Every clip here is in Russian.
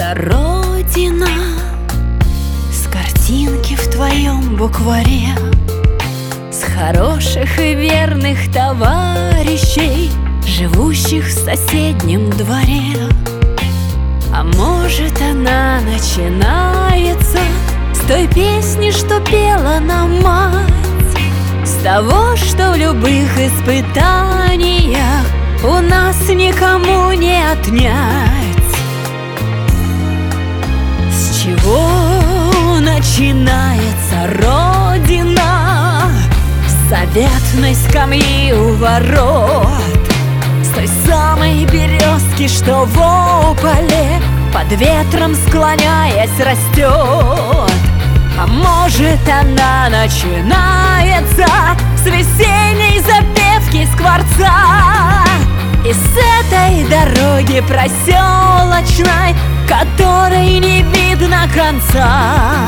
Это родина, с картинки в твоем букваре, с хороших и верных товарищей, живущих в соседнем дворе. А может, она начинается с той песни, что пела нам мать, с того, что в любых испытаниях у нас никому не отнять. С чего начинается родина? С заветной скамьи у ворот, с той самой березки, что в ополе под ветром склоняясь растет. А может, она начинается с весенней запевки скворца, и с этой дороги проселочной, которой не видно конца.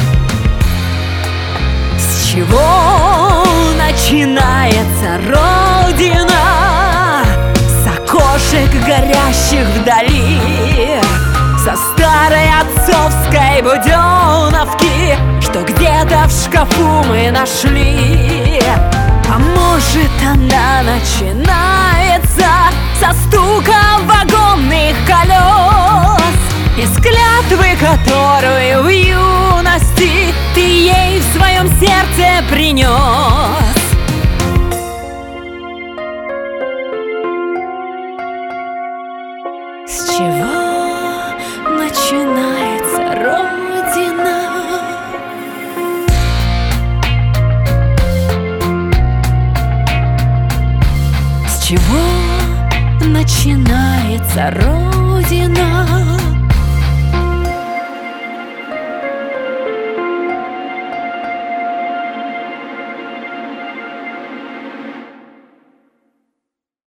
С чего начинается родина? С окошек, горящих вдали, со старой отцовской буденовки, что где-то в шкафу мы нашли. А может, она начинается со стука вагонных колес, из клятвы, которую в юности ты ей в своем сердце принес. С чего начинается родина? С чего начинается родина?